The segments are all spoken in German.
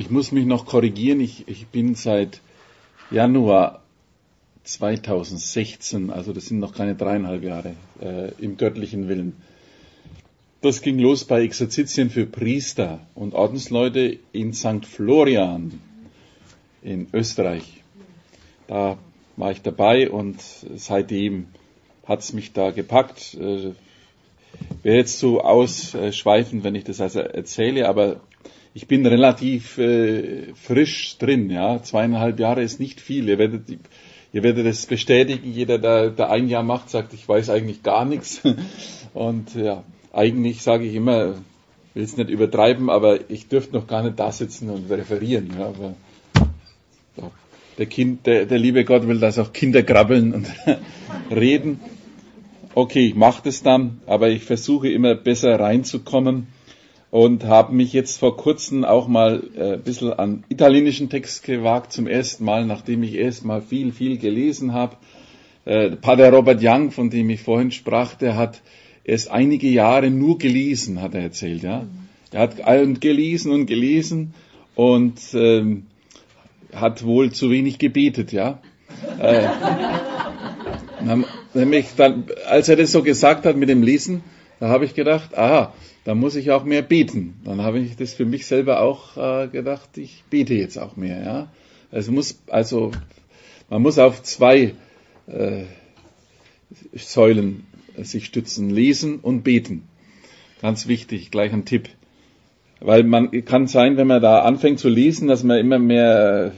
Ich muss mich noch korrigieren. Ich bin seit Januar 2016, also das sind noch keine 3,5 Jahre, im göttlichen Willen. Das ging los bei Exerzitien für Priester und Ordensleute in St. Florian in Österreich. Da war ich dabei und seitdem hat's mich da gepackt. Wäre jetzt zu ausschweifend, wenn ich das also erzähle, aber ich bin relativ frisch drin. Ja, 2,5 Jahre ist nicht viel. Ihr werdet es bestätigen. Jeder, der ein Jahr macht, sagt, ich weiß eigentlich gar nichts. Und ja, eigentlich sage ich immer, will es nicht übertreiben, aber ich dürfte noch gar nicht da sitzen und referieren. Ja, aber der liebe Gott will, dass auch Kinder krabbeln und reden. Okay, ich mache das dann, aber ich versuche immer besser reinzukommen und habe mich jetzt vor kurzem auch mal ein bisschen an italienischen Text gewagt, zum ersten Mal, nachdem ich erst mal viel gelesen habe. Pater Robert Young, von dem ich vorhin sprach, der hat erst einige Jahre nur gelesen, hat er erzählt. Ja, er hat gelesen und hat wohl zu wenig gebetet, ja. Nämlich dann, als er das so gesagt hat mit dem Lesen, da habe ich gedacht, da muss ich auch mehr beten. Dann habe ich das für mich selber auch gedacht, ich bete jetzt auch mehr. Ja, man muss auf 2 Säulen sich stützen: Lesen und Beten. Ganz wichtig, gleich ein Tipp. Weil man kann sein, wenn man da anfängt zu lesen, dass man immer mehr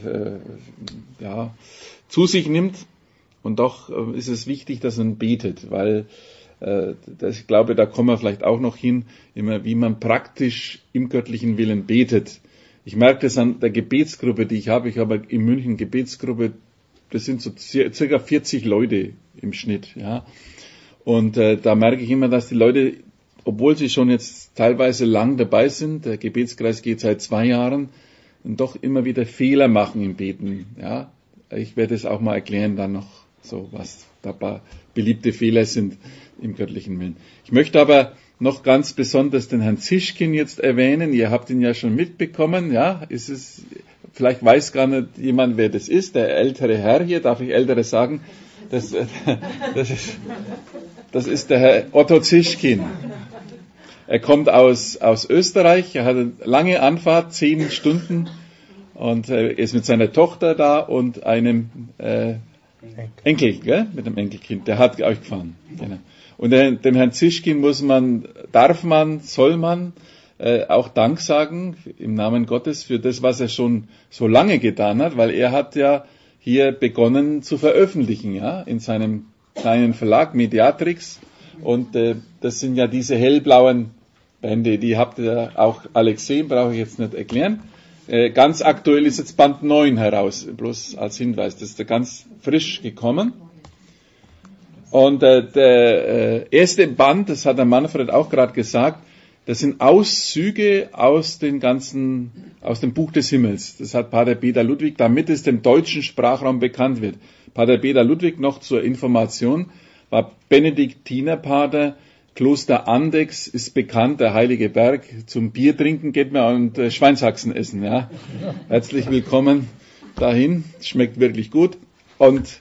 zu sich nimmt. Und doch ist es wichtig, dass man betet, weil ich glaube, da kommen wir vielleicht auch noch hin, immer wie man praktisch im göttlichen Willen betet. Ich merke das an der Gebetsgruppe, die ich habe. Ich habe in München Gebetsgruppe, das sind so circa 40 Leute im Schnitt. Ja. Und da merke ich immer, dass die Leute, obwohl sie schon jetzt teilweise lang dabei sind, der Gebetskreis geht seit 2 Jahren, und doch immer wieder Fehler machen im Beten. Ja. Ich werde es auch mal erklären dann noch, so was dabei beliebte Fehler sind im göttlichen Willen. Ich möchte aber noch ganz besonders den Herrn Zischkin jetzt erwähnen. Ihr habt ihn ja schon mitbekommen, ja. Vielleicht weiß gar nicht jemand, wer das ist. Der ältere Herr hier, darf ich Ältere sagen? Das ist der Herr Otto Zischkin. Er kommt aus Österreich. Er hat eine lange Anfahrt, 10 Stunden, und er ist mit seiner Tochter da und einem Enkel, gell? Mit dem Enkelkind, der hat euch gefahren. Genau. Und dem Herrn Zischkin soll man auch Dank sagen im Namen Gottes für das, was er schon so lange getan hat, weil er hat ja hier begonnen zu veröffentlichen, ja, in seinem kleinen Verlag Mediatrix. Und das sind ja diese hellblauen Bände, die habt ihr auch alle gesehen, brauche ich jetzt nicht erklären. Ganz aktuell ist jetzt Band 9 heraus, bloß als Hinweis, das ist da ganz frisch gekommen. Und der erste Band, das hat der Manfred auch gerade gesagt, das sind Auszüge aus dem Buch des Himmels. Das hat Pater Peter Ludwig, damit es dem deutschen Sprachraum bekannt wird. Pater Peter Ludwig, noch zur Information, war Benediktinerpater. Kloster Andechs ist bekannt, der Heilige Berg. Zum Bier trinken geht man und Schweinshaxen essen. Ja. Herzlich willkommen dahin. Schmeckt wirklich gut. Und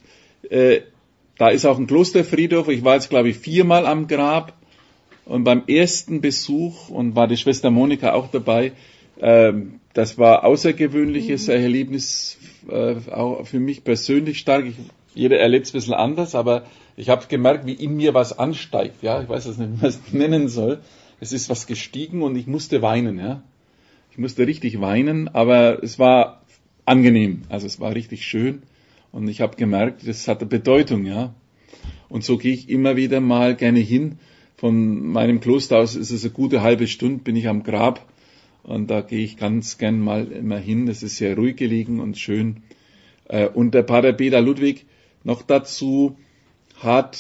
da ist auch ein Klosterfriedhof. Ich war jetzt, glaube ich, 4-mal am Grab. Und beim ersten Besuch, und war die Schwester Monika auch dabei, das war außergewöhnliches Erlebnis, auch für mich persönlich stark. Jeder erlebt es ein bisschen anders, aber ich habe gemerkt, wie in mir was ansteigt. Ja, ich weiß jetzt nicht, wie man es nennen soll. Es ist was gestiegen und ich musste weinen. Ja, ich musste richtig weinen, aber es war angenehm. Also es war richtig schön und ich habe gemerkt, das hat eine Bedeutung. Ja, und so gehe ich immer wieder mal gerne hin. Von meinem Kloster aus ist es eine gute halbe Stunde, bin ich am Grab und da gehe ich ganz gern mal immer hin. Das ist sehr ruhig gelegen und schön. Und der Pater Peter Ludwig noch dazu hat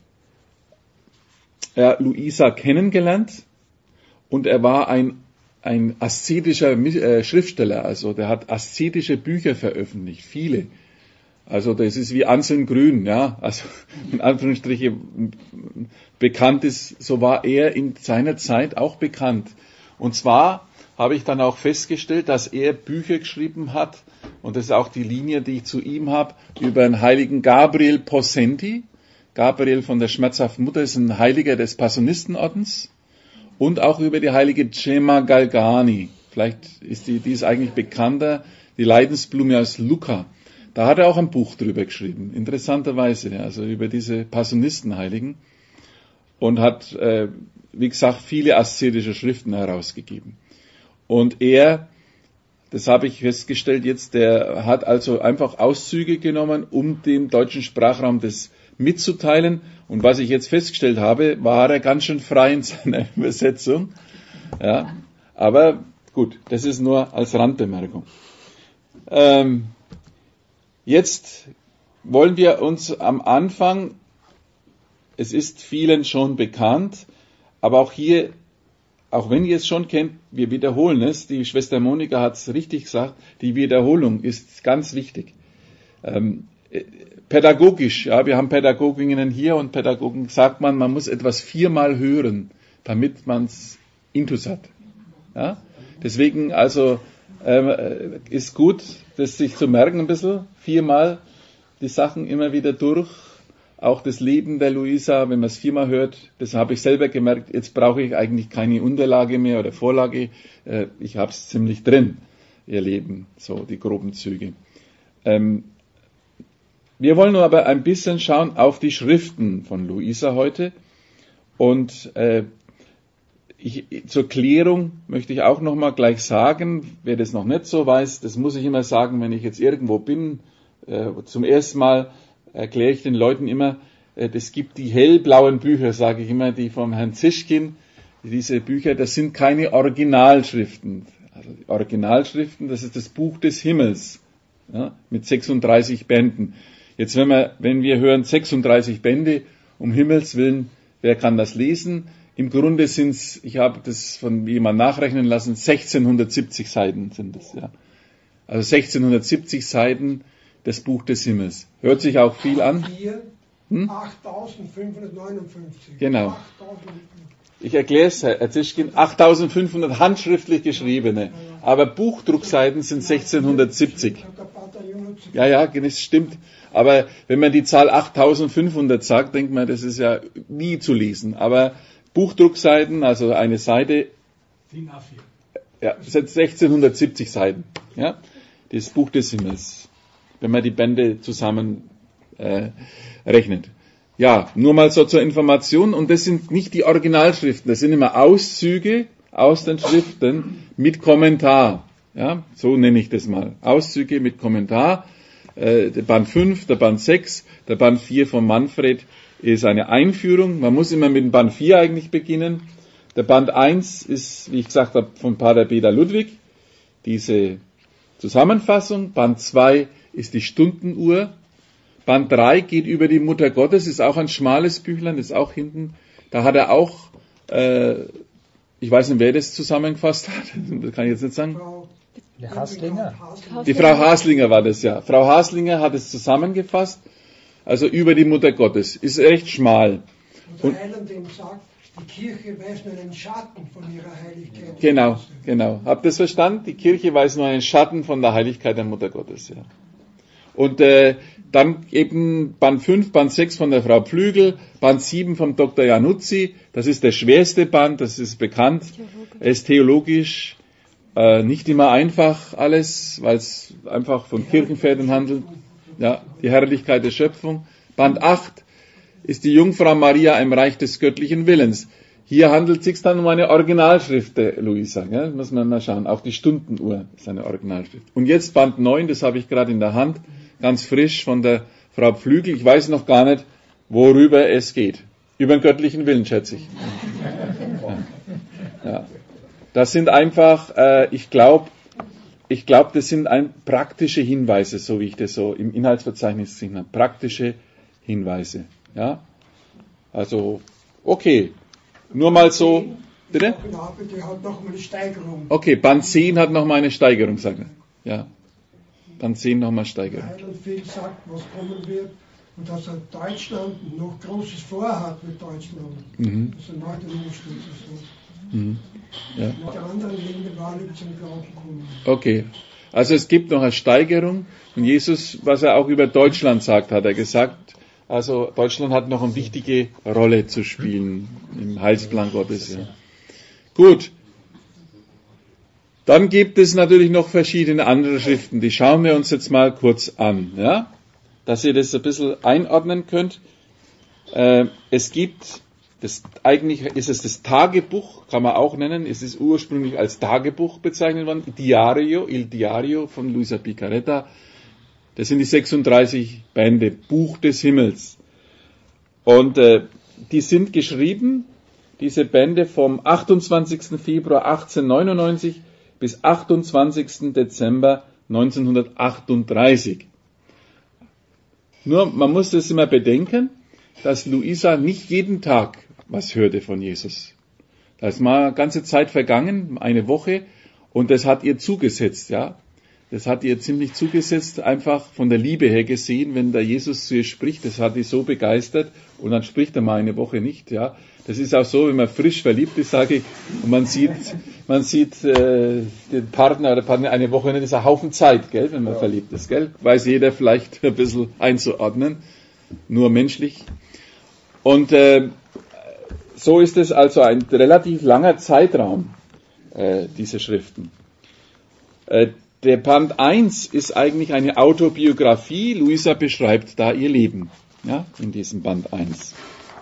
Luisa kennengelernt und er war ein aszetischer Schriftsteller, also der hat aszetische Bücher veröffentlicht, viele. Also das ist wie Anselm Grün, ja, also in Anführungsstrichen bekannt ist, so war er in seiner Zeit auch bekannt. Und zwar habe ich dann auch festgestellt, dass er Bücher geschrieben hat, und das ist auch die Linie, die ich zu ihm habe, über den heiligen Gabriel Possenti. Gabriel von der schmerzhaften Mutter ist ein Heiliger des Passionistenordens, und auch über die heilige Gemma Galgani. Vielleicht ist die ist eigentlich bekannter, die Leidensblume aus Lucca. Da hat er auch ein Buch drüber geschrieben, interessanterweise, also über diese Passionistenheiligen, und hat, wie gesagt, viele aszetische Schriften herausgegeben. Und er, das habe ich festgestellt jetzt, der hat also einfach Auszüge genommen, um dem deutschen Sprachraum das mitzuteilen. Und was ich jetzt festgestellt habe, war er ganz schön frei in seiner Übersetzung. Ja, aber gut, das ist nur als Randbemerkung. Jetzt wollen wir uns am Anfang, es ist vielen schon bekannt, aber auch hier, auch wenn ihr es schon kennt, wir wiederholen es, die Schwester Monika hat es richtig gesagt, die Wiederholung ist ganz wichtig. Pädagogisch, ja, wir haben Pädagoginnen hier und Pädagogen, sagt man muss etwas 4-mal hören, damit man es intus hat. Ja? Deswegen also ist gut, das sich zu merken ein bisschen, 4-mal die Sachen immer wieder durch, auch das Leben der Luisa, wenn man es 4-mal hört, das habe ich selber gemerkt, jetzt brauche ich eigentlich keine Unterlage mehr oder Vorlage, ich habe es ziemlich drin, ihr Leben, so die groben Züge. Wir wollen nur aber ein bisschen schauen auf die Schriften von Luisa heute, und zur Klärung möchte ich auch nochmal gleich sagen, wer das noch nicht so weiß, das muss ich immer sagen, wenn ich jetzt irgendwo bin, zum ersten Mal erkläre ich den Leuten immer, es gibt die hellblauen Bücher, sage ich immer, die vom Herrn Zischkin, diese Bücher, das sind keine Originalschriften. Also die Originalschriften, das ist das Buch des Himmels, ja, mit 36 Bänden. Jetzt, wenn wir hören 36 Bände, um Himmels Willen, wer kann das lesen? Im Grunde sind's, ich habe das von jemandem nachrechnen lassen, 1670 Seiten sind es, ja. Also 1670 Seiten, das Buch des Himmels. Hört sich auch viel an. 8559. Genau. Ich erkläre es, Herr Zischkin, 8500 handschriftlich geschriebene, aber Buchdruckseiten sind 1670. Ja, das stimmt. Aber wenn man die Zahl 8500 sagt, denkt man, das ist ja nie zu lesen. Aber Buchdruckseiten, also eine Seite, ja, sind 1670 Seiten. Ja, das Buch des Himmels, wenn man die Bände zusammen rechnet. Ja, nur mal so zur Information, und das sind nicht die Originalschriften, das sind immer Auszüge aus den Schriften mit Kommentar. Ja, so nenne ich das mal. Auszüge mit Kommentar. Der Band 5, der Band 6, der Band 4 von Manfred ist eine Einführung. Man muss immer mit dem Band 4 eigentlich beginnen. Der Band 1 ist, wie ich gesagt habe, von Pater Peter Ludwig, diese Zusammenfassung. Band 2 ist die Stundenuhr. Band 3 geht über die Mutter Gottes, ist auch ein schmales Büchlein, ist auch hinten. Da hat er auch, ich weiß nicht, wer das zusammengefasst hat, das kann ich jetzt nicht sagen. Die Haslinger. Die Frau Haslinger war das, ja. Frau Haslinger hat es zusammengefasst, also über die Mutter Gottes. Ist recht schmal. Und der Heiland dem sagt, die Kirche weist nur einen Schatten von ihrer Heiligkeit. Genau. Habt ihr das verstanden? Die Kirche weist nur einen Schatten von der Heiligkeit der Mutter Gottes, ja. Und dann eben Band 5, Band 6 von der Frau Pflügel, Band 7 vom Dr. Januzzi, das ist der schwerste Band, das ist bekannt. Er ist theologisch nicht immer einfach alles, weil es einfach von Kirchenvätern handelt. Ja, die Herrlichkeit der Schöpfung. Band 8 ist die Jungfrau Maria im Reich des göttlichen Willens. Hier handelt es sich dann um eine Originalschrift der Luisa. Gell? Muss man mal schauen. Auch die Stundenuhr ist eine Originalschrift. Und jetzt Band 9, das habe ich gerade in der Hand, ganz frisch von der Frau Pflügel. Ich weiß noch gar nicht, worüber es geht. Über den göttlichen Willen, schätze ich. Ja. Das sind einfach, ich glaube, das sind praktische Hinweise, so wie ich das so im Inhaltsverzeichnis gesehen habe. Praktische Hinweise. Ja? Also, okay. Nur mal so. Bitte? Die hat noch mal eine Steigerung. Okay, Band 10 hat noch mal eine Steigerung, sagt er. Ja. Band 10 noch mal Steigerung. Der Heiland viel sagt, was kommen wird. Und dass er Deutschland noch Großes vorhat mit Deutschland. Also nach den Umständen so. Ja. Die anderen Länder waren nicht zum Glauben gekommen. Okay. Also es gibt noch eine Steigerung. Und Jesus, was er auch über Deutschland sagt, hat er gesagt, also Deutschland hat noch eine wichtige Rolle zu spielen im Heilsplan Gottes. Ja. Gut. Dann gibt es natürlich noch verschiedene andere Schriften. Die schauen wir uns jetzt mal kurz an, ja, dass ihr das ein bisschen einordnen könnt. Es gibt, eigentlich ist es das Tagebuch, kann man auch nennen. Es ist ursprünglich als Tagebuch bezeichnet worden. Il Diario von Luisa Picaretta. Das sind die 36 Bände, Buch des Himmels. Und die sind geschrieben, diese Bände, vom 28. Februar 1899 bis 28. Dezember 1938. Nur, man muss das immer bedenken, dass Luisa nicht jeden Tag was hörte von Jesus. Da ist mal eine ganze Zeit vergangen, eine Woche, und das hat ihr zugesetzt, ja. Das hat ihr ziemlich zugesetzt, einfach von der Liebe her gesehen, wenn der Jesus zu ihr spricht, das hat sie so begeistert, und dann spricht er mal eine Woche nicht, ja. Das ist auch so, wenn man frisch verliebt ist, sage ich, und man sieht den Partner oder Partnerin eine Woche nicht, das ist ein Haufen Zeit, gell, wenn man verliebt ist, gell. Weiß jeder vielleicht ein bisschen einzuordnen, nur menschlich. Und so ist es also ein relativ langer Zeitraum, diese Schriften. Der Band 1 ist eigentlich eine Autobiografie. Luisa beschreibt da ihr Leben, ja, in diesem Band 1.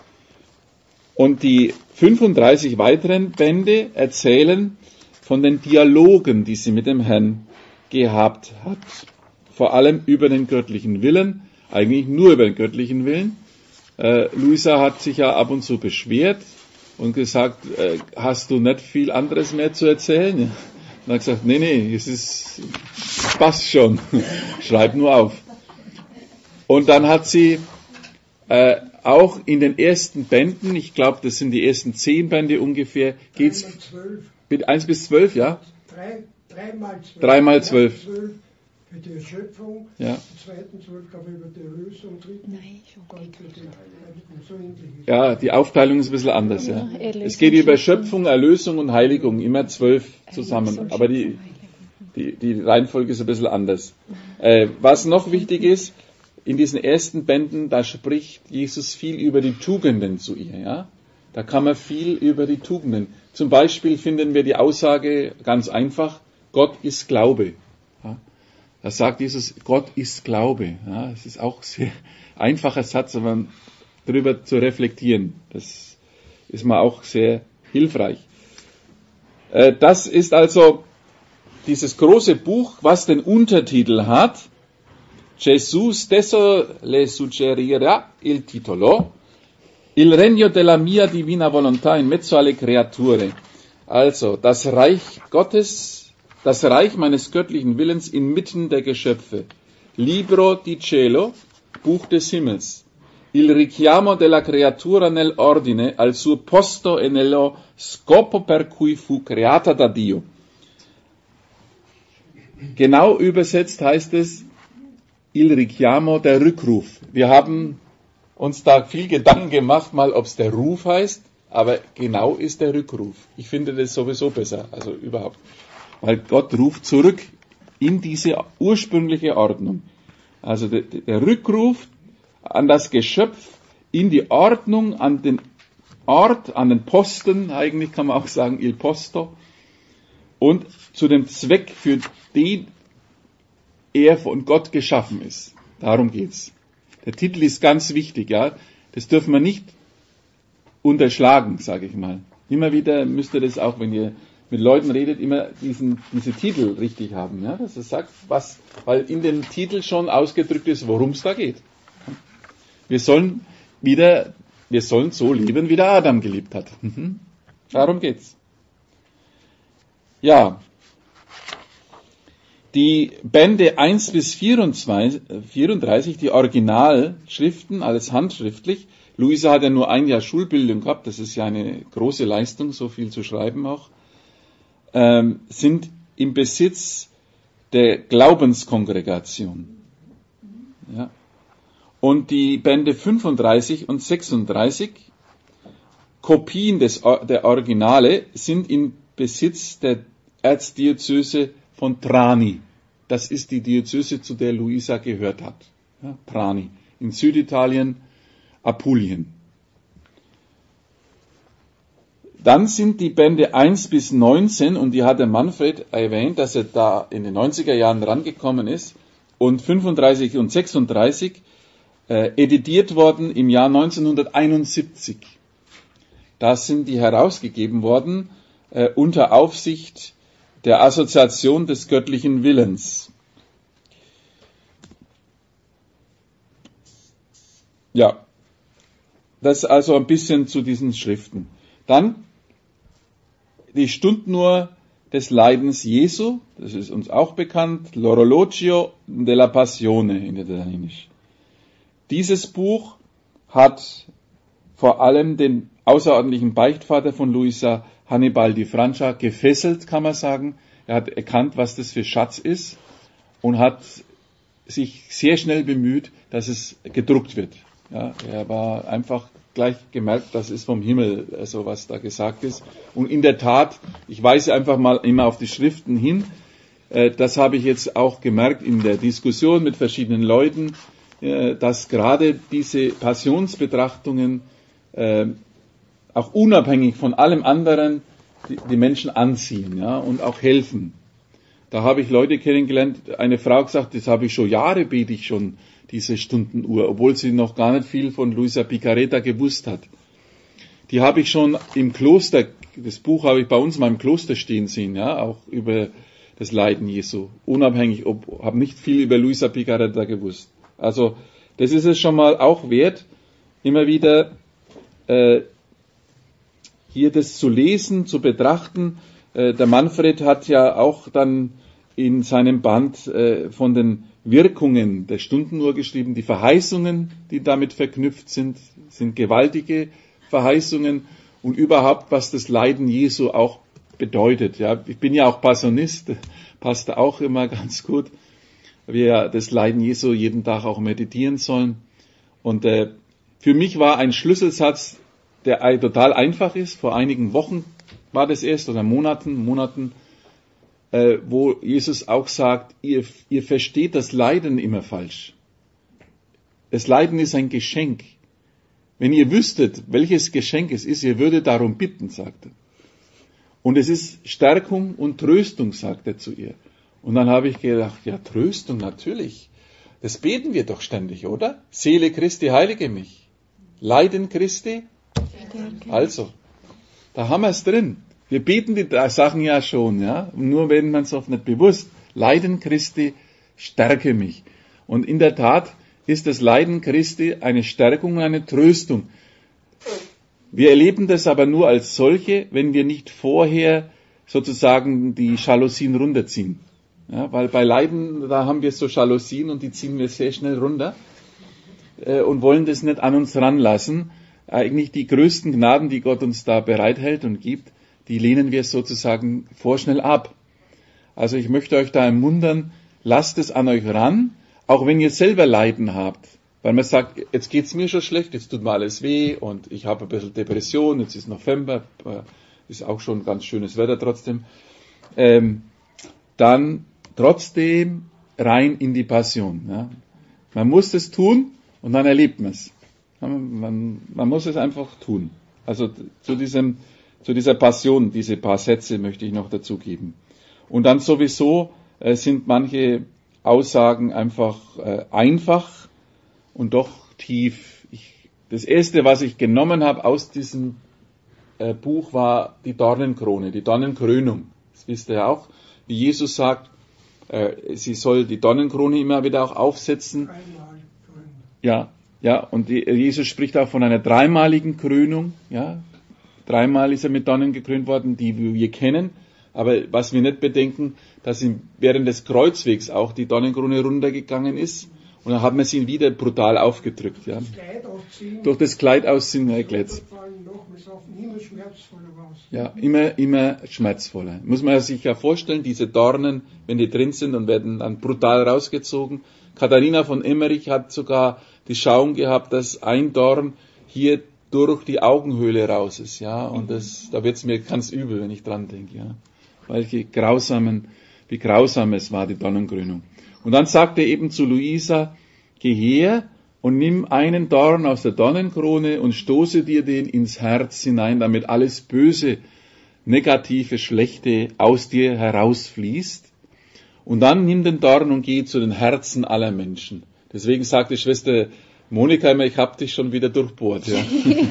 Und die 35 weiteren Bände erzählen von den Dialogen, die sie mit dem Herrn gehabt hat. Vor allem über den göttlichen Willen, eigentlich nur über den göttlichen Willen. Luisa hat sich ja ab und zu beschwert und gesagt, hast du nicht viel anderes mehr zu erzählen? Und er hat gesagt, nee, es passt schon, schreib nur auf. Und dann hat sie auch in den ersten Bänden, ich glaube, das sind die ersten 10 Bände ungefähr, geht's mit 1 bis 12, ja? 3 mal 12. Für die Erschöpfung, ja. Die zweiten 12, glaube ich, über die Erlösung, dritten, dann für die Heiligung, so ähnlich. Ja, die Aufteilung ist ein bisschen anders, ja. Es geht über Schöpfung, Erlösung und Heiligung, immer 12 zusammen, aber die Reihenfolge ist ein bisschen anders. Was noch wichtig ist, in diesen ersten Bänden, da spricht Jesus viel über die Tugenden zu ihr, ja. Da kann man viel über die Tugenden. Zum Beispiel finden wir die Aussage ganz einfach, Gott ist Glaube. Ja. Da sagt Jesus, Gott ist Glaube. Ja, das ist auch ein sehr einfacher Satz, aber darüber zu reflektieren. Das ist mal auch sehr hilfreich. Das ist also dieses große Buch, was den Untertitel hat, Gesù stesso le suggerirà il titolo, Il regno della mia divina volontà in mezzo alle creature. Also, das Reich Gottes, das Reich meines göttlichen Willens inmitten der Geschöpfe. Libro di cielo, Buch des Himmels. Il richiamo della creatura nell'ordine al suo posto e nello scopo per cui fu creata da Dio. Genau übersetzt heißt es, Il richiamo, der Rückruf. Wir haben uns da viel Gedanken gemacht, mal ob es der Ruf heißt, aber genau ist der Rückruf. Ich finde das sowieso besser, also überhaupt. Weil Gott ruft zurück in diese ursprüngliche Ordnung. Also der Rückruf an das Geschöpf, in die Ordnung, an den Ort, an den Posten, eigentlich kann man auch sagen il posto, und zu dem Zweck, für den er von Gott geschaffen ist. Darum geht's. Der Titel ist ganz wichtig, ja. Das dürfen wir nicht unterschlagen, sage ich mal. Immer wieder müsst ihr das auch, wenn ihr mit Leuten redet, immer diese Titel richtig haben, ja. Dass er sagt, weil in dem Titel schon ausgedrückt ist, worum es da geht. Wir sollen so leben, wie der Adam gelebt hat. Darum geht's. Ja. Die Bände 1 bis 34, die Originalschriften, alles handschriftlich. Luisa hat ja nur ein Jahr Schulbildung gehabt, das ist ja eine große Leistung, so viel zu schreiben auch, sind im Besitz der Glaubenskongregation. Ja. Und die Bände 35 und 36 Kopien der Originale sind im Besitz der Erzdiözese von Trani. Das ist die Diözese, zu der Luisa gehört hat. Ja, Trani. In Süditalien, Apulien. Dann sind die Bände 1 bis 19, und die hat der Manfred erwähnt, dass er da in den 90er Jahren rangekommen ist, und 35 und 36 editiert worden im Jahr 1971. Da sind die herausgegeben worden unter Aufsicht der Assoziation des göttlichen Willens. Ja, das also ein bisschen zu diesen Schriften. Dann die Stundenuhr des Leidens Jesu, das ist uns auch bekannt, L'Orologio della Passione in Italienisch. Dieses Buch hat vor allem den außerordentlichen Beichtvater von Luisa, Hannibal di Francia, gefesselt, kann man sagen. Er hat erkannt, was das für Schatz ist, und hat sich sehr schnell bemüht, dass es gedruckt wird. Ja, er war einfach gleich gemerkt, das ist vom Himmel, also was da gesagt ist. Und in der Tat, ich weise einfach mal immer auf die Schriften hin, das habe ich jetzt auch gemerkt in der Diskussion mit verschiedenen Leuten, dass gerade diese Passionsbetrachtungen auch unabhängig von allem anderen die Menschen anziehen, ja, und auch helfen. Da habe ich Leute kennengelernt, eine Frau gesagt, das habe ich schon Jahre, bete ich schon diese Stundenuhr, obwohl sie noch gar nicht viel von Luisa Picaretta gewusst hat. Die habe ich schon im Kloster, das Buch habe ich bei uns mal im Kloster stehen sehen, ja, auch über das Leiden Jesu, unabhängig, habe nicht viel über Luisa Picaretta gewusst. Also das ist es schon mal auch wert, immer wieder hier das zu lesen, zu betrachten. Der Manfred hat ja auch dann in seinem Band von den Wirkungen der Stundenuhr geschrieben. Die Verheißungen, die damit verknüpft sind, sind gewaltige Verheißungen, und überhaupt, was das Leiden Jesu auch bedeutet. Ja, ich bin ja auch Passionist, passt auch immer ganz gut. Wir das Leiden Jesu jeden Tag auch meditieren sollen. Und für mich war ein Schlüsselsatz, der total einfach ist. Vor einigen Wochen war das erst, oder Monaten, wo Jesus auch sagt, ihr versteht das Leiden immer falsch. Das Leiden ist ein Geschenk. Wenn ihr wüsstet, welches Geschenk es ist, ihr würdet darum bitten, sagt er. Und es ist Stärkung und Tröstung, sagt er zu ihr. Und dann habe ich gedacht, ja, Tröstung, natürlich. Das beten wir doch ständig, oder? Seele Christi, heilige mich. Leiden Christi. Also, da haben wir es drin. Wir beten die Sachen ja schon, ja. Nur wenn man es oft nicht bewusst. Leiden Christi, stärke mich. Und in der Tat ist das Leiden Christi eine Stärkung und eine Tröstung. Wir erleben das aber nur als solche, wenn wir nicht vorher sozusagen die Jalousien runterziehen. Ja, weil bei Leiden, da haben wir so Jalousien und die ziehen wir sehr schnell runter und wollen das nicht an uns ranlassen. Eigentlich die größten Gnaden, die Gott uns da bereithält und gibt, die lehnen wir sozusagen vorschnell ab. Also ich möchte euch da ermuntern, lasst es an euch ran, auch wenn ihr selber Leiden habt. Weil man sagt, jetzt geht's mir schon schlecht, jetzt tut mir alles weh und ich habe ein bisschen Depression, jetzt ist November, ist auch schon ganz schönes Wetter trotzdem. Dann trotzdem rein in die Passion. Ja. Man muss es tun und dann erlebt man es. Man muss es einfach tun. Also zu dieser Passion, diese paar Sätze möchte ich noch dazu geben. Und dann sowieso sind manche Aussagen einfach einfach und doch tief. Das erste, was ich genommen habe aus diesem Buch, war die Dornenkrone, die Dornenkrönung. Das wisst ihr ja auch, wie Jesus sagt, sie soll die Dornenkrone immer wieder auch aufsetzen. Ja, und Jesus spricht auch von einer dreimaligen Krönung. Ja, dreimal ist er mit Dornen gekrönt worden, die wir kennen. Aber was wir nicht bedenken, dass ihm während des Kreuzwegs auch die Dornenkrone runtergegangen ist. Und dann hat man sie wieder brutal aufgedrückt. Ja. Durch das Kleid ausziehen erklärt es. Ja, immer schmerzvoller. Muss man sich ja vorstellen, diese Dornen, wenn die drin sind und werden dann brutal rausgezogen. Katharina von Emmerich hat sogar die Schauung gehabt, dass ein Dorn hier durch die Augenhöhle raus ist, ja, und da wird's mir ganz übel, wenn ich dran denke, ja. Wie grausam es war, die Dornenkrönung. Und dann sagt er eben zu Luisa, geh her und nimm einen Dorn aus der Dornenkrone und stoße dir den ins Herz hinein, damit alles Böse, Negative, Schlechte aus dir herausfließt. Und dann nimm den Dorn und geh zu den Herzen aller Menschen. Deswegen sagt die Schwester Monika immer, ich hab dich schon wieder durchbohrt. Ja.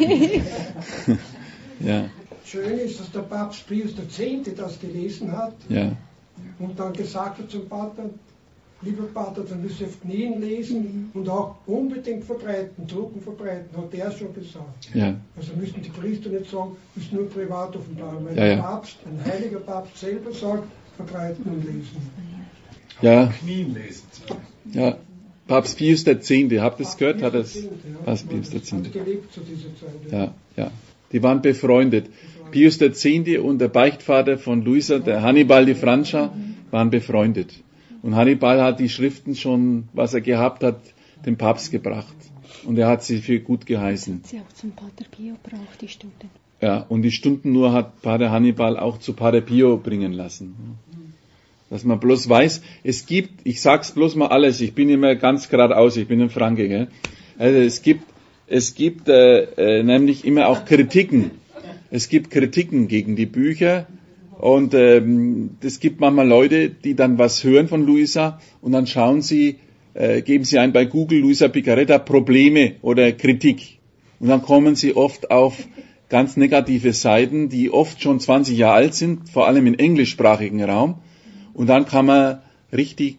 Ja. Schön ist, dass der Papst Pius X. das gelesen hat, ja, und dann gesagt hat zum Pater, lieber Pater, dann müsst ihr auf Knien lesen und auch unbedingt verbreiten, drucken verbreiten, hat er schon gesagt. Ja. Also müssten die Priester nicht sagen, müssen nur privat offenbaren, weil Ja, ja. der Papst, ein heiliger Papst selber sagt, verbreiten und lesen. Ja. Auf Knien lesen. Ja. Papst Pius X., habt ihr es gehört? Hat es? Ja. Papst Pius X. Hat gelebt zu dieser Zeit. Ja, ja. Die waren befreundet. Pius X. und der Beichtvater von Luisa, der Hannibal di Francia, waren befreundet. Und Hannibal hat die Schriften schon, was er gehabt hat, dem Papst gebracht. Und er hat sie für gut geheißen. Sie auch zum Pater Pio braucht, die Stunden. Ja, und die Stunden nur hat Pater Hannibal auch zu Pater Pio bringen lassen. Dass man bloß weiß, es gibt, ich sag's bloß mal alles, ich bin immer ganz geradeaus, ich bin ein Franke, gell? Also es gibt nämlich immer auch Kritiken. Es gibt Kritiken gegen die Bücher. Und es gibt manchmal Leute, die dann was hören von Luisa und dann schauen sie, geben sie ein bei Google Luisa Picaretta Probleme oder Kritik. Und dann kommen sie oft auf ganz negative Seiten, die oft schon 20 Jahre alt sind, vor allem im englischsprachigen Raum. Und dann kann man richtig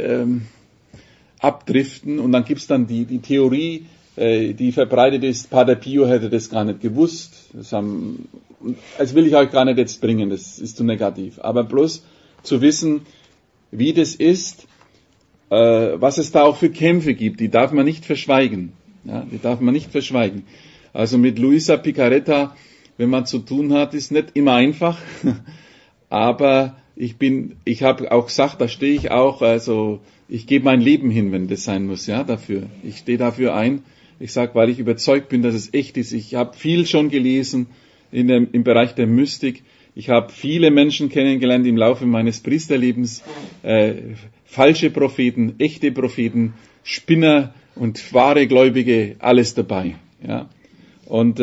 abdriften und dann gibt's dann die Theorie, die verbreitet ist, Pater Pio hätte das gar nicht gewusst. Das will ich euch gar nicht jetzt bringen, das ist zu negativ. Aber bloß zu wissen, wie das ist, was es da auch für Kämpfe gibt, die darf man nicht verschweigen. Ja, die darf man nicht verschweigen. Also mit Luisa Picaretta, wenn man zu tun hat, ist nicht immer einfach. Aber ich habe auch gesagt, da stehe ich auch, also ich gebe mein Leben hin, wenn das sein muss, ja, dafür. Ich stehe dafür ein. Ich sage, weil ich überzeugt bin, dass es echt ist. Ich habe viel schon gelesen im Bereich der Mystik. Ich habe viele Menschen kennengelernt im Laufe meines Priesterlebens. Falsche Propheten, echte Propheten, Spinner und wahre Gläubige, alles dabei. Ja. Und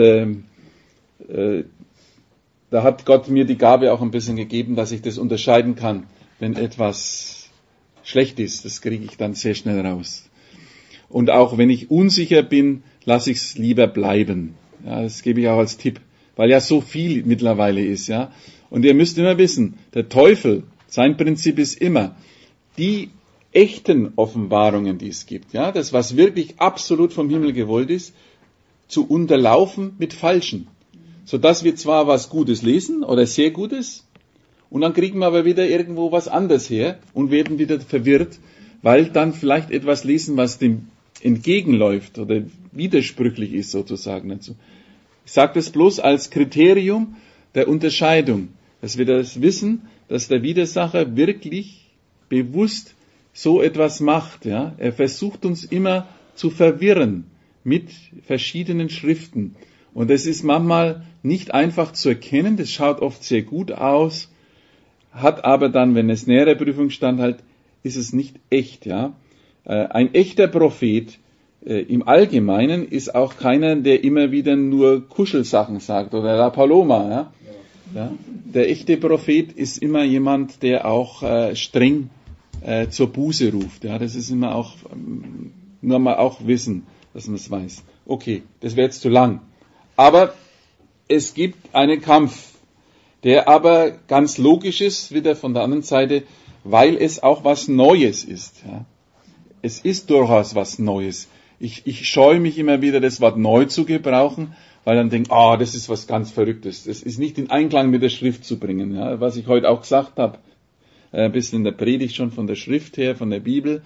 da hat Gott mir die Gabe auch ein bisschen gegeben, dass ich das unterscheiden kann, wenn etwas schlecht ist. Das kriege ich dann sehr schnell raus. Und auch wenn ich unsicher bin, lasse ich es lieber bleiben. Ja, das gebe ich auch als Tipp, weil ja so viel mittlerweile ist. Ja. Und ihr müsst immer wissen, der Teufel, sein Prinzip ist immer, die echten Offenbarungen, die es gibt, ja, das, was wirklich absolut vom Himmel gewollt ist, zu unterlaufen mit falschen. Sodass wir zwar was Gutes lesen oder sehr Gutes, und dann kriegen wir aber wieder irgendwo was anderes her und werden wieder verwirrt, weil dann vielleicht etwas lesen, was dem entgegenläuft oder widersprüchlich ist sozusagen dazu. Ich sage das bloß als Kriterium der Unterscheidung, dass wir das wissen, dass der Widersacher wirklich bewusst so etwas macht. Ja? Er versucht uns immer zu verwirren mit verschiedenen Schriften. Und das ist manchmal nicht einfach zu erkennen, das schaut oft sehr gut aus, hat aber dann, wenn es nähere Prüfung standhält, ist es nicht echt. Ja? Ein echter Prophet im Allgemeinen ist auch keiner, der immer wieder nur Kuschelsachen sagt oder La Paloma. Ja? Ja? Der echte Prophet ist immer jemand, der auch streng zur Buße ruft. Ja? Das ist immer auch, nur mal auch wissen, dass man es weiß. Okay, das wäre jetzt zu lang. Aber es gibt einen Kampf, der aber ganz logisch ist, wieder von der anderen Seite, weil es auch was Neues ist. Ja. Es ist durchaus was Neues. Ich scheue mich immer wieder, das Wort neu zu gebrauchen, weil dann denke, das ist was ganz Verrücktes. Das ist nicht in Einklang mit der Schrift zu bringen. Ja. Was ich heute auch gesagt habe, ein bisschen in der Predigt schon von der Schrift her, von der Bibel,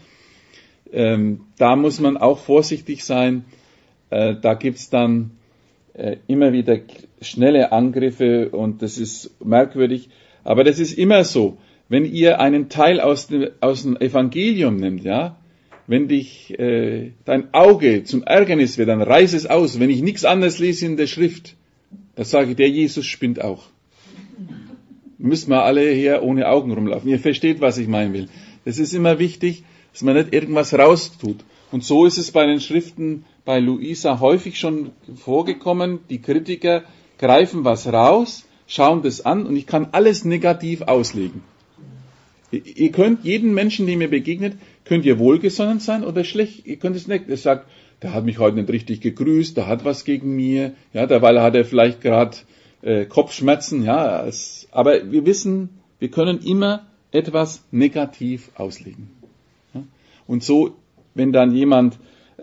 da muss man auch vorsichtig sein. Da gibt's dann immer wieder schnelle Angriffe und das ist merkwürdig. Aber das ist immer so. Wenn ihr einen Teil aus dem Evangelium nehmt, ja, wenn dich dein Auge zum Ärgernis wird, dann reiß es aus. Wenn ich nichts anderes lese in der Schrift, dann sage ich, der Jesus spinnt auch. Müssen wir alle hier ohne Augen rumlaufen. Ihr versteht, was ich meinen will. Es ist immer wichtig, dass man nicht irgendwas raustut. Und so ist es bei den Schriften bei Luisa häufig schon vorgekommen. Die Kritiker greifen was raus, schauen das an und ich kann alles negativ auslegen. Ihr könnt jeden Menschen, dem ihr begegnet, könnt ihr wohlgesonnen sein oder schlecht. Ihr könnt es nicht. Ihr sagt, der hat mich heute nicht richtig gegrüßt, der hat was gegen mir, ja, derweil hat er vielleicht gerade Kopfschmerzen, ja. Aber wir wissen, wir können immer etwas negativ auslegen. Ja? Und so, wenn dann jemand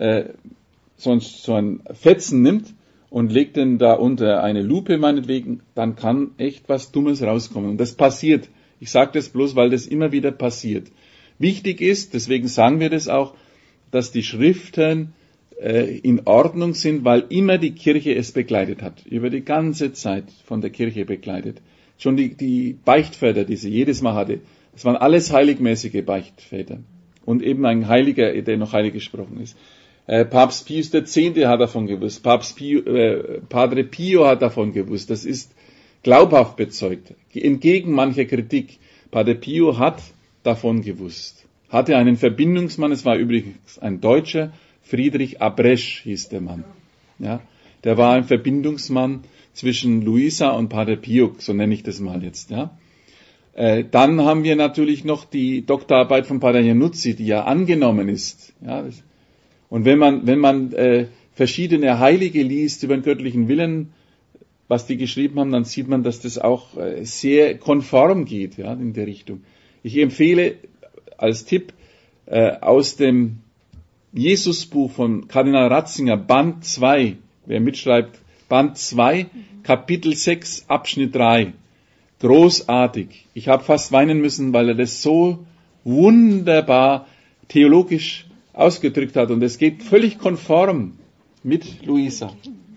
so ein Fetzen nimmt und legt den da unter eine Lupe meinetwegen, dann kann echt was Dummes rauskommen. Und das passiert. Ich sage das bloß, weil das immer wieder passiert. Wichtig ist, deswegen sagen wir das auch, dass die Schriften in Ordnung sind, weil immer die Kirche es begleitet hat. Über die ganze Zeit von der Kirche begleitet. Schon die Beichtväter, die sie jedes Mal hatte, das waren alles heiligmäßige Beichtväter. Und eben ein Heiliger, der noch heilig gesprochen ist. Papst Pius X. hat davon gewusst. Padre Pio hat davon gewusst. Das ist glaubhaft bezeugt. Entgegen mancher Kritik. Padre Pio hat davon gewusst. Hatte einen Verbindungsmann, es war übrigens ein Deutscher, Friedrich Abresch hieß der Mann. Ja, der war ein Verbindungsmann zwischen Luisa und Padre Pio, so nenne ich das mal jetzt. Ja. Dann haben wir natürlich noch die Doktorarbeit von Padre Januzzi, die ja angenommen ist. Ja. Und wenn man verschiedene Heilige liest über den göttlichen Willen, was die geschrieben haben, dann sieht man, dass das auch sehr konform geht, ja, in der Richtung. Ich empfehle als Tipp aus dem Jesusbuch von Kardinal Ratzinger, Band 2, wer mitschreibt, Band 2, Kapitel 6, Abschnitt 3. Großartig. Ich habe fast weinen müssen, weil er das so wunderbar theologisch ausgedrückt hat. Und es geht völlig konform mit Luisa.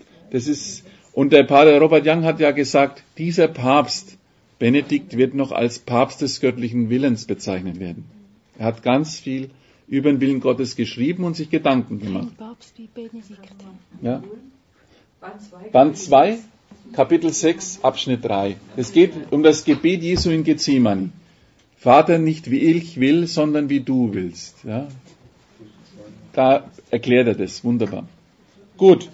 Und der Pater Robert Young hat ja gesagt, dieser Papst, Benedikt, wird noch als Papst des göttlichen Willens bezeichnet werden. Er hat ganz viel über den Willen Gottes geschrieben und sich Gedanken gemacht. Papst wie Benedikt. Ja. Band 2, Kapitel 6, Abschnitt 3. Es geht um das Gebet Jesu in Gethsemane. Vater, nicht wie ich will, sondern wie du willst. Ja. Da erklärt er das wunderbar. Gut.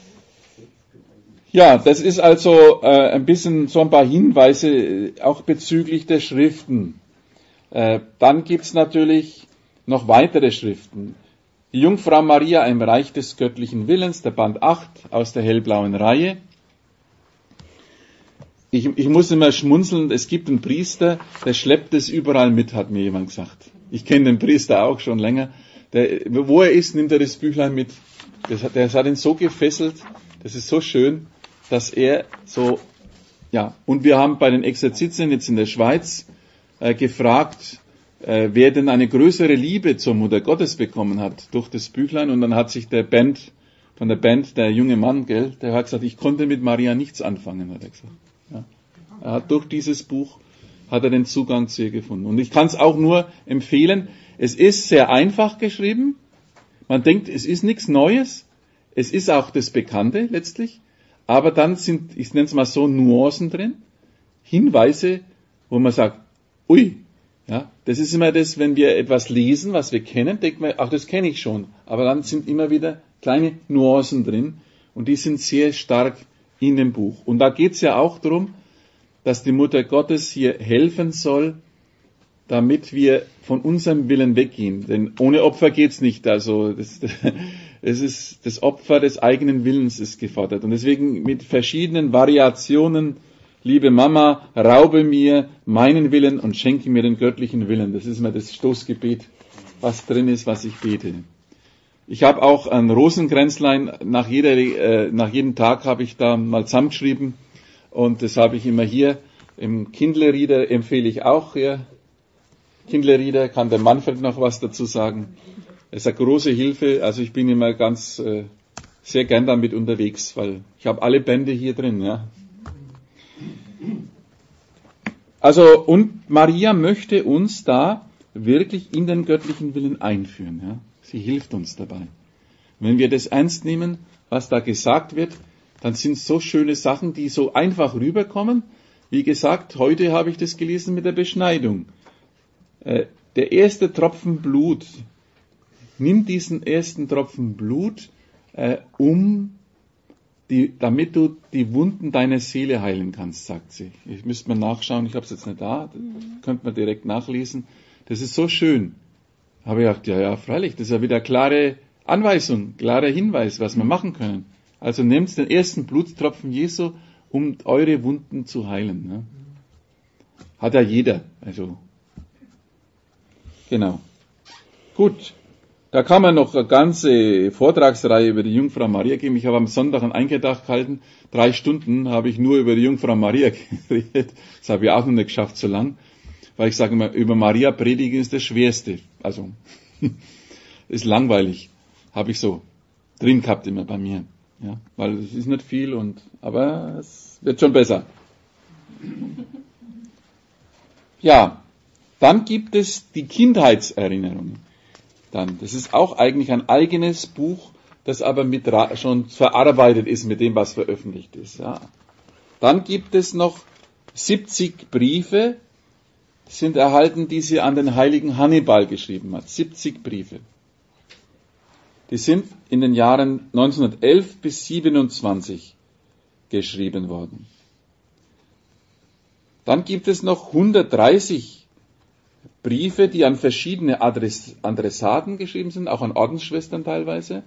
Ja, das ist also ein bisschen so ein paar Hinweise auch bezüglich der Schriften. Dann gibt's natürlich noch weitere Schriften. Die Jungfrau Maria im Reich des göttlichen Willens, der Band 8 aus der hellblauen Reihe. Ich muss immer schmunzeln, es gibt einen Priester, der schleppt es überall mit, hat mir jemand gesagt. Ich kenne den Priester auch schon länger. Wo er ist, nimmt er das Büchlein mit. Das hat ihn so gefesselt, das ist so schön, dass er so, ja. Und wir haben bei den Exerzitien jetzt in der Schweiz gefragt, wer denn eine größere Liebe zur Mutter Gottes bekommen hat durch das Büchlein. Und dann hat sich der junge Mann, der hat gesagt, ich konnte mit Maria nichts anfangen, hat er gesagt. Ja. Er hat durch dieses Buch hat er den Zugang zu ihr gefunden. Und ich kann es auch nur empfehlen. Es ist sehr einfach geschrieben. Man denkt, es ist nichts Neues. Es ist auch das Bekannte letztlich. Aber dann sind, ich nenne es mal so, Nuancen drin. Hinweise, wo man sagt, ui, ja, das ist immer das, wenn wir etwas lesen, was wir kennen, denkt man, ach, das kenne ich schon. Aber dann sind immer wieder kleine Nuancen drin. Und die sind sehr stark in dem Buch. Und da geht es ja auch darum, dass die Mutter Gottes hier helfen soll, damit wir von unserem Willen weggehen. Denn ohne Opfer geht's nicht. Also es ist das Opfer des eigenen Willens ist gefordert. Und deswegen mit verschiedenen Variationen, liebe Mama, raube mir meinen Willen und schenke mir den göttlichen Willen. Das ist mal das Stoßgebet, was drin ist, was ich bete. Ich habe auch ein Rosenkränzlein, nach jedem Tag habe ich da mal zusammengeschrieben. Und das habe ich immer hier im Kindle-Reader, empfehle ich auch hier. Kindle-Reader, kann der Manfred noch was dazu sagen. Es ist eine große Hilfe, also ich bin immer ganz sehr gern damit unterwegs, weil ich habe alle Bände hier drin. Ja. Und Maria möchte uns da wirklich in den göttlichen Willen einführen. Ja. Sie hilft uns dabei. Wenn wir das ernst nehmen, was da gesagt wird, dann sind es so schöne Sachen, die so einfach rüberkommen. Wie gesagt, heute habe ich das gelesen mit der Beschneidung. Der erste Tropfen Blut, nimm diesen ersten Tropfen Blut, damit du die Wunden deiner Seele heilen kannst, sagt sie. Ich müsste mal nachschauen, ich habe es jetzt nicht da, könnte man direkt nachlesen. Das ist so schön. Habe ich gedacht, ja, freilich, das ist ja wieder klare Anweisung, klarer Hinweis, was wir machen können. Also nehmt den ersten Blutstropfen Jesu, um eure Wunden zu heilen. Ne? Hat ja jeder. Also genau. Gut. Da kann man noch eine ganze Vortragsreihe über die Jungfrau Maria geben. Ich habe am Sonntag einen Eingedacht gehalten. 3 Stunden habe ich nur über die Jungfrau Maria geredet. Das habe ich auch noch nicht geschafft so lang. Weil ich sage immer, über Maria predigen ist das Schwerste. Also, ist langweilig. Habe ich so drin gehabt immer bei mir. Ja, weil es ist nicht viel aber es wird schon besser. Ja, dann gibt es die Kindheitserinnerungen. Das ist auch eigentlich ein eigenes Buch, das aber schon verarbeitet ist mit dem, was veröffentlicht ist. Ja. Dann gibt es noch 70 Briefe, sind erhalten, die sie an den heiligen Hannibal geschrieben hat. 70 Briefe. Die sind in den Jahren 1911 bis 27 geschrieben worden. Dann gibt es noch 130 Briefe, die an verschiedene Adressaten geschrieben sind, auch an Ordensschwestern teilweise,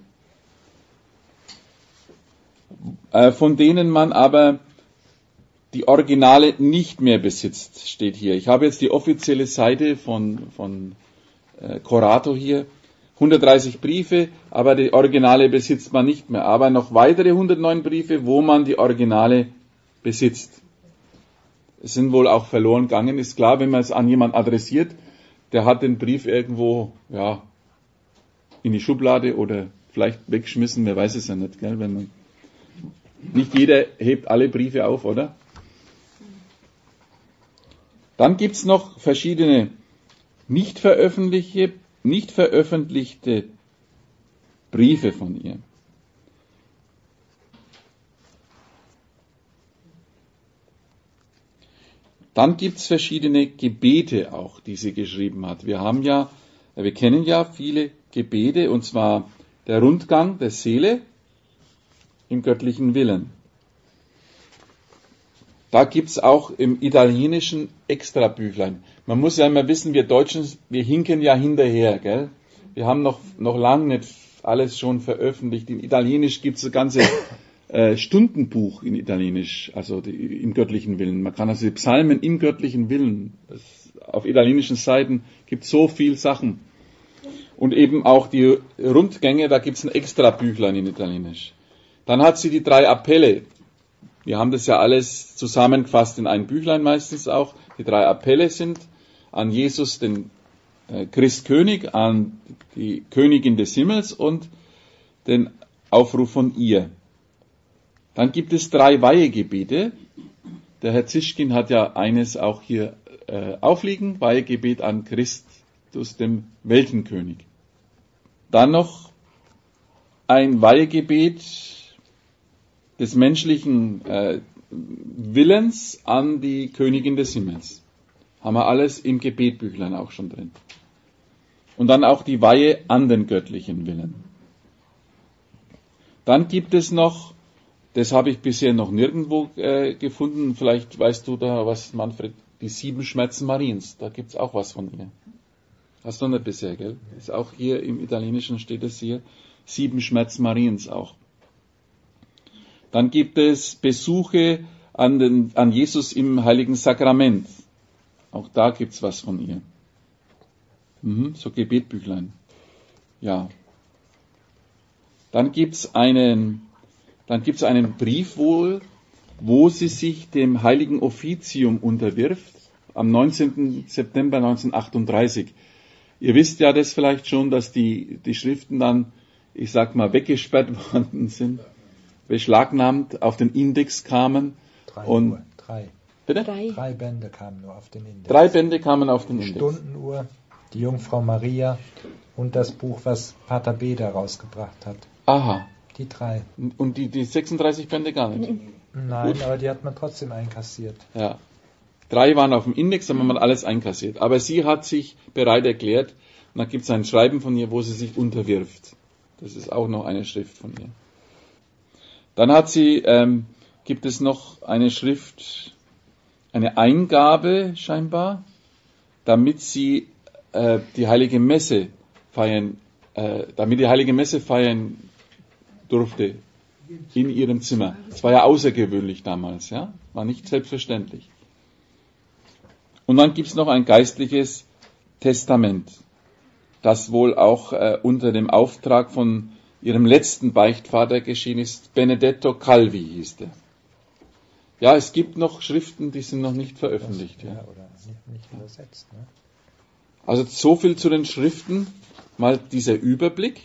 von denen man aber die Originale nicht mehr besitzt, steht hier. Ich habe jetzt die offizielle Seite von Corato hier. 130 Briefe, aber die Originale besitzt man nicht mehr. Aber noch weitere 109 Briefe, wo man die Originale besitzt. Es sind wohl auch verloren gegangen. Ist klar, wenn man es an jemanden adressiert, der hat den Brief irgendwo in die Schublade oder vielleicht weggeschmissen, wer weiß es ja nicht. Gell? Nicht jeder hebt alle Briefe auf, oder? Dann gibt es noch verschiedene nicht veröffentlichte Briefe von ihr. Dann gibt es verschiedene Gebete auch, die sie geschrieben hat. Wir kennen ja viele Gebete, und zwar der Rundgang der Seele im göttlichen Willen. Da gibt es auch im Italienischen Extrabüchlein. Man muss ja immer wissen, wir Deutschen, wir hinken ja hinterher, gell? Wir haben noch lange nicht alles schon veröffentlicht. In Italienisch gibt es ein ganzes Stundenbuch in Italienisch, also im göttlichen Willen. Man kann also die Psalmen im göttlichen Willen. Auf italienischen Seiten gibt es so viel Sachen. Und eben auch die Rundgänge, da gibt es ein extra Büchlein in Italienisch. Dann hat sie die 3 Appelle. Wir haben das ja alles zusammengefasst in ein Büchlein meistens auch. Die 3 Appelle sind an Jesus, den Christkönig, an die Königin des Himmels und den Aufruf von ihr. Dann gibt es 3 Weihegebete. Der Herr Zischkin hat ja eines auch hier aufliegen. Weihegebet an Christus, dem Weltenkönig. Dann noch ein Weihegebet des menschlichen Willens an die Königin des Himmels. Haben wir alles im Gebetbüchlein auch schon drin. Und dann auch die Weihe an den göttlichen Willen. Dann gibt es noch, das habe ich bisher noch nirgendwo gefunden, vielleicht weißt du da was, Manfred, die 7 Schmerzen Mariens, da gibt es auch was von ihr. Hast du nicht bisher, gell? Ist auch hier im Italienischen steht es hier, 7 Schmerzen Mariens auch. Dann gibt es Besuche an Jesus im Heiligen Sakrament. Auch da gibt es was von ihr. So Gebetbüchlein. Ja. Dann gibt's einen Brief wohl, wo sie sich dem Heiligen Offizium unterwirft, am 19. September 1938. Ihr wisst ja das vielleicht schon, dass die Schriften dann, ich sag mal, weggesperrt worden sind, beschlagnahmt, auf den Index kamen. 3 Bitte? 3 Bände kamen nur auf den Index. 3 Bände kamen auf den Index. Stundenuhr, die Jungfrau Maria Und das Buch, was Pater Beda rausgebracht hat. Aha. Die 3. Und die 36 Bände gar nicht? Nein, Gut. aber die hat man trotzdem einkassiert. Ja. 3 waren auf dem Index, haben wir mal alles einkassiert. Aber sie hat sich bereit erklärt, und da gibt es ein Schreiben von ihr, wo sie sich unterwirft. Das ist auch noch eine Schrift von ihr. Dann gibt es noch eine Schrift, eine Eingabe scheinbar, damit sie die Heilige Messe feiern durfte in ihrem Zimmer. Das war ja außergewöhnlich damals, ja, war nicht selbstverständlich. Und dann gibt es noch ein geistliches Testament, das wohl auch unter dem Auftrag von ihrem letzten Beichtvater geschehen ist. Benedetto Calvi hieß der. Ja, es gibt noch Schriften, die sind noch nicht veröffentlicht. Ja. Oder nicht übersetzt. Ne? Also so viel zu den Schriften, mal dieser Überblick.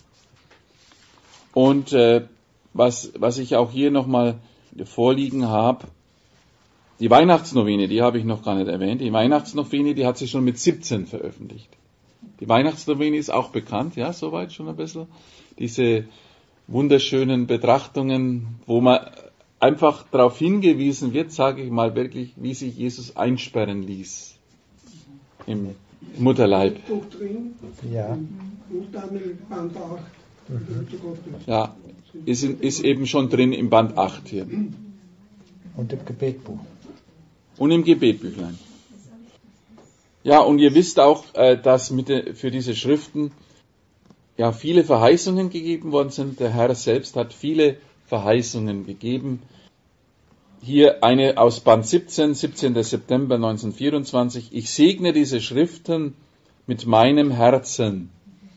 Und was ich auch hier nochmal vorliegen habe, die Weihnachtsnovene, die habe ich noch gar nicht erwähnt. Die Weihnachtsnovene, die hat sich schon mit 17 veröffentlicht. Die Weihnachtsnovene ist auch bekannt, ja, soweit schon ein bisschen. Diese wunderschönen Betrachtungen, wo man einfach darauf hingewiesen wird, sage ich mal wirklich, wie sich Jesus einsperren ließ im Mutterleib. Doktrin Ja. und dann im Band 8. Ja, ist eben schon drin im Band 8 hier. Und im Gebetbuch. Und im Gebetbüchlein. Ja, und ihr wisst auch, dass für diese Schriften ja viele Verheißungen gegeben worden sind. Der Herr selbst hat viele Verheißungen gegeben. Hier eine aus Band 17, 17. September 1924. Ich segne diese Schriften mit meinem Herzen.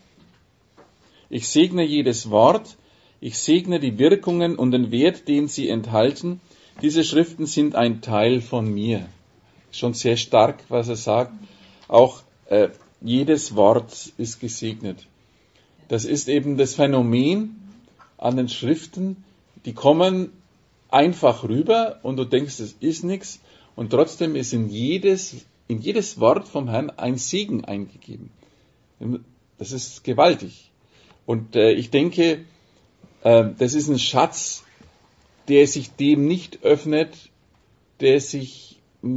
Ich segne jedes Wort. Ich segne die Wirkungen und den Wert, den sie enthalten. Diese Schriften sind ein Teil von mir. Schon sehr stark, was er sagt. Auch jedes Wort ist gesegnet. Das ist eben das Phänomen an den Schriften. Die kommen einfach rüber und du denkst, es ist nichts. Und trotzdem ist in jedes Wort vom Herrn ein Segen eingegeben. Das ist gewaltig. Und ich denke, das ist ein Schatz, der sich dem nicht öffnet, der sich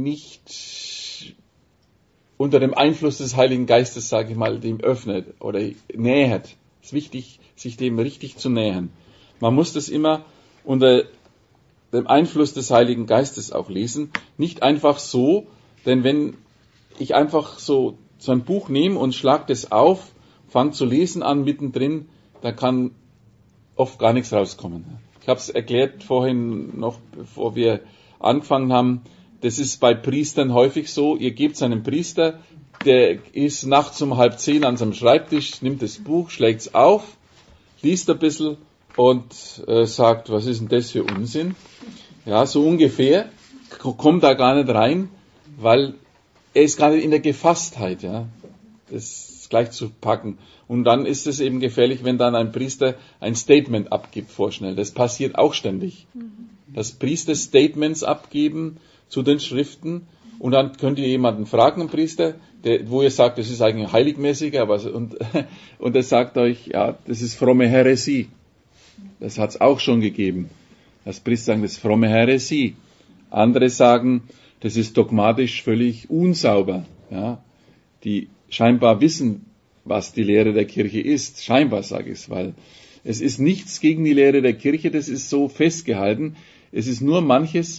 nicht unter dem Einfluss des Heiligen Geistes, sage ich mal, dem öffnet oder nähert. Es ist wichtig, sich dem richtig zu nähern. Man muss das immer unter dem Einfluss des Heiligen Geistes auch lesen. Nicht einfach so, denn wenn ich einfach so ein Buch nehme und schlage das auf, fange zu lesen an mittendrin, da kann oft gar nichts rauskommen. Ich habe es erklärt vorhin noch, bevor wir angefangen haben, das ist bei Priestern häufig so, ihr gebt einem Priester, der ist nachts um 9:30 an seinem Schreibtisch, nimmt das Buch, schlägt es auf, liest ein bisschen und sagt, was ist denn das für Unsinn? Ja, so ungefähr, kommt da gar nicht rein, weil er ist gar nicht in der Gefasstheit, ja, das gleich zu packen. Und dann ist es eben gefährlich, wenn dann ein Priester ein Statement abgibt vorschnell. Das passiert auch ständig. Dass Priester Statements abgeben zu den Schriften und dann könnt ihr jemanden fragen, einen Priester, wo ihr sagt, das ist eigentlich ein Heiligmäßiger, und er sagt euch, ja, das ist fromme Häresie. Das hat es auch schon gegeben. Das Priester sagen, das ist fromme Häresie. Andere sagen, das ist dogmatisch völlig unsauber. Ja, die scheinbar wissen, was die Lehre der Kirche ist. Scheinbar sage ich es, weil es ist nichts gegen die Lehre der Kirche, das ist so festgehalten. Es ist nur manches,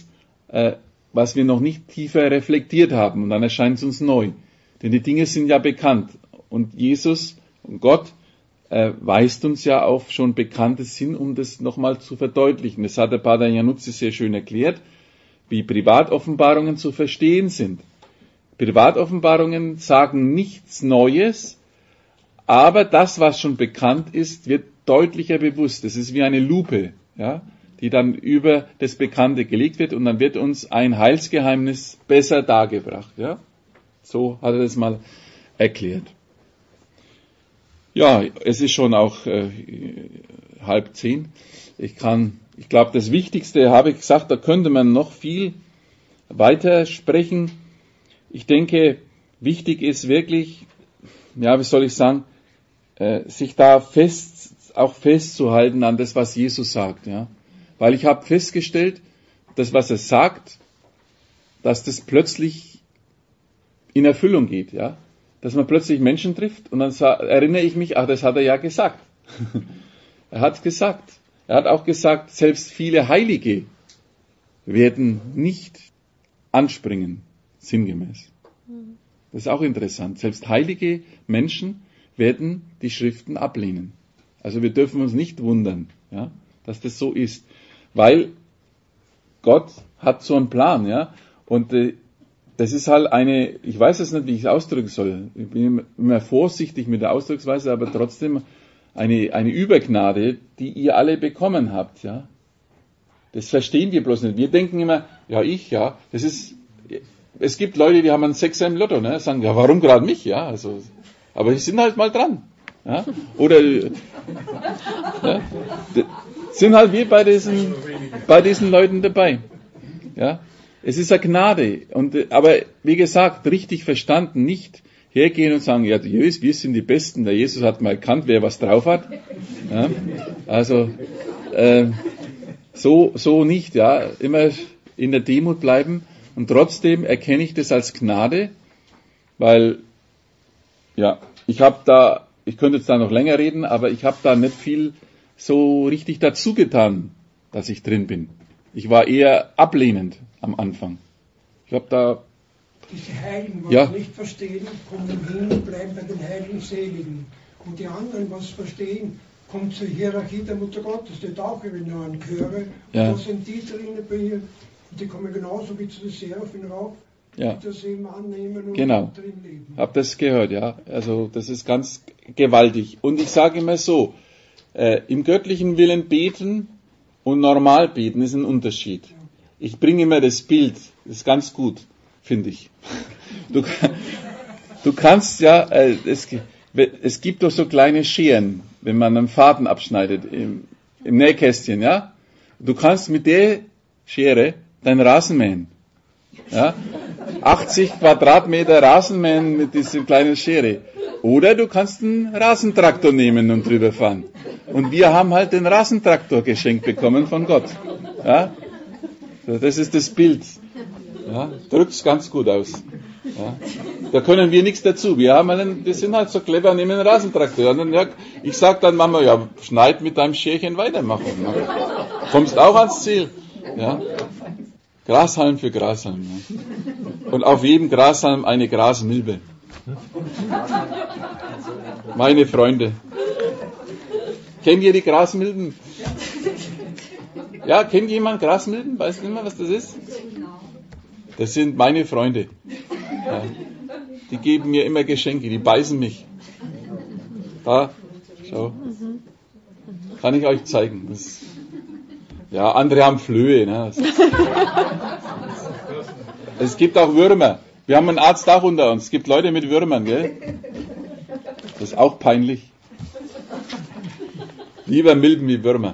was wir noch nicht tiefer reflektiert haben und dann erscheint es uns neu. Denn die Dinge sind ja bekannt und Jesus und Gott weist uns ja auf schon Bekanntes hin, um das nochmal zu verdeutlichen. Das hat der Pater Januzzi sehr schön erklärt, wie Privatoffenbarungen zu verstehen sind. Privatoffenbarungen sagen nichts Neues, aber das, was schon bekannt ist, wird deutlicher bewusst. Es ist wie eine Lupe, ja, die dann über das Bekannte gelegt wird und dann wird uns ein Heilsgeheimnis besser dargebracht. Ja? So hat er das mal erklärt. Ja, es ist schon auch 9:30. Ich glaube, das Wichtigste habe ich gesagt, da könnte man noch viel weiter sprechen. Ich denke, wichtig ist wirklich, ja, wie soll ich sagen, sich da auch festzuhalten an das, was Jesus sagt, ja. Weil ich habe festgestellt, das, was er sagt, dass das plötzlich in Erfüllung geht, ja. Dass man plötzlich Menschen trifft und dann erinnere ich mich, das hat er ja gesagt. Er hat gesagt. Er hat auch gesagt, selbst viele Heilige werden nicht anspringen, sinngemäß. Das ist auch interessant. Selbst heilige Menschen werden die Schriften ablehnen. Also wir dürfen uns nicht wundern, ja, dass das so ist. Weil Gott hat so einen Plan, ja. Und das ist halt ich weiß jetzt nicht, wie ich es ausdrücken soll. Ich bin immer vorsichtig mit der Ausdrucksweise, aber trotzdem eine Übergnade, die ihr alle bekommen habt, ja. Das verstehen wir bloß nicht. Wir denken immer, es gibt Leute, die haben einen Sechser im Lotto, ne, sagen, ja, warum gerade mich, ja, also, aber die sind halt mal dran, ja. Oder, ja, sind halt wir bei diesen Leuten dabei, ja. Es ist eine Gnade. Aber wie gesagt, richtig verstanden, nicht hergehen und sagen, ja, wir sind die Besten, der Jesus hat mal erkannt, wer was drauf hat. Ja, also so nicht, ja. Immer in der Demut bleiben. Und trotzdem erkenne ich das als Gnade, weil, ja, ich könnte jetzt da noch länger reden, aber ich habe da nicht viel so richtig dazu getan, dass ich drin bin. Ich war eher ablehnend am Anfang. Ich habe da... Diese Heiligen, was nicht verstehen, kommen hin und bleiben bei den Heiligen Seligen. Und die anderen, was verstehen, kommen zur Hierarchie der Mutter Gottes, die auch ihre neuen Chöre. Ja. Und da sind die drinnen bei ihr. Und die kommen genauso wie zu den Seraphim rauf, die das eben annehmen und drin leben. Hab das gehört, ja. Also das ist ganz gewaltig. Und ich sage immer so, im göttlichen Willen beten und normal beten ist ein Unterschied. Ich bringe immer das Bild, das ist ganz gut, finde ich. Du kannst es gibt doch so kleine Scheren, wenn man einen Faden abschneidet im Nähkästchen, ja. Du kannst mit der Schere deinen Rasen mähen. Ja? 80 Quadratmeter Rasen mähen mit dieser kleinen Schere. Oder du kannst einen Rasentraktor nehmen und drüber fahren. Und wir haben halt den Rasentraktor geschenkt bekommen von Gott. Ja? Das ist das Bild. Ja? Drückt's ganz gut aus. Ja? Da können wir nichts dazu. Wir sind halt so clever, nehmen einen Rasentraktor. Ich sag dann Mama, ja, schneid mit deinem Scherchen weitermachen. Ja? Kommst auch ans Ziel. Ja? Grashalm für Grashalm. Ja? Und auf jedem Grashalm eine Grasmilbe. Meine Freunde. Kennt ihr die Grasmilben? Ja, kennt jemand Grasmilben? Weiß nicht mehr, was das ist? Das sind meine Freunde. Ja. Die geben mir immer Geschenke, die beißen mich. Da, schau. Kann ich euch zeigen. Ja, andere haben Flöhe. Ne? Es gibt auch Würmer. Wir haben einen Arzt auch unter uns. Es gibt Leute mit Würmern, gell? Das ist auch peinlich. Lieber Milben wie Würmer.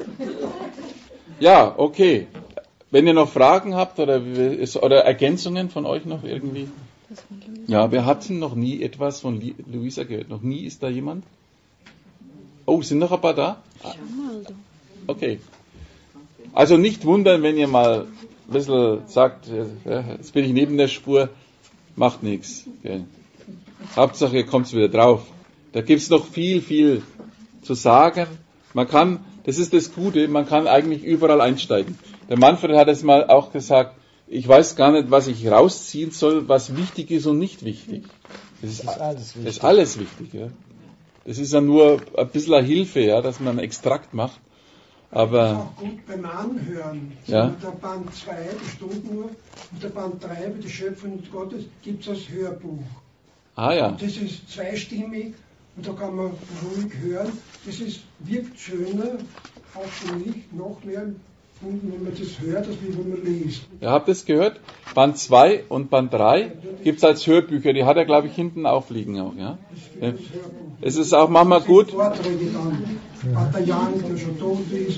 Ja, okay. Wenn ihr noch Fragen habt oder Ergänzungen von euch noch irgendwie. Ja, wir hatten noch nie etwas von Luisa gehört. Noch nie ist da jemand? Oh, sind noch ein paar da? Okay. Also nicht wundern, wenn ihr mal ein bisschen sagt, jetzt bin ich neben der Spur, macht nichts. Okay. Hauptsache, ihr kommt wieder drauf. Da gibt's noch viel zu sagen. Das ist das Gute, man kann eigentlich überall einsteigen. Der Manfred hat es mal auch gesagt, ich weiß gar nicht, was ich rausziehen soll, was wichtig ist und nicht wichtig. Das ist alles wichtig. Ja. Das ist ja nur ein bisschen eine Hilfe, ja, dass man einen Extrakt macht. Aber das ist auch gut beim Anhören. Ja. Der Band 2, die Stundenuhr, und der Band 3, die Schöpfung Gottes, gibt es als Hörbuch. Ah ja. Und das ist zweistimmig und da kann man ruhig hören. Das wirkt schöner, auch für mich, noch mehr, wenn man das hört, als wenn man liest. Ihr habt es gehört? Band 2 und Band 3 gibt es als Hörbücher. Die hat er, glaube ich, hinten aufliegen auch. Ja? Es ist auch manchmal gut. Vorträge dann. Pater Jan, der schon tot ist.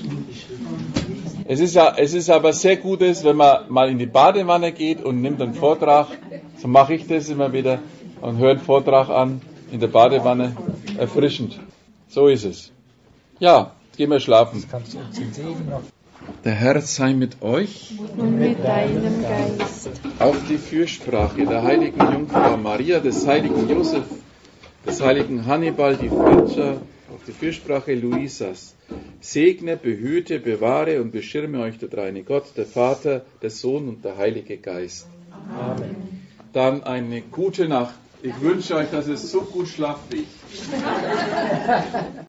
Es ist aber sehr gut, wenn man mal in die Badewanne geht und nimmt einen Vortrag. So mache ich das immer wieder und höre einen Vortrag an in der Badewanne. erfrischend. So ist es. Ja, gehen wir schlafen. Das kannst du uns den Segen noch. Der Herr sei mit euch. Und mit deinem Geist. Auf die Fürsprache der heiligen Jungfrau Maria, des heiligen Josef, des heiligen Hannibal, die Fritscher, auf die Fürsprache Luisas. Segne, behüte, bewahre und beschirme euch der dreine Gott, der Vater, der Sohn und der Heilige Geist. Amen. Dann eine gute Nacht. Ich wünsche euch, dass es so gut schlaft wie ich.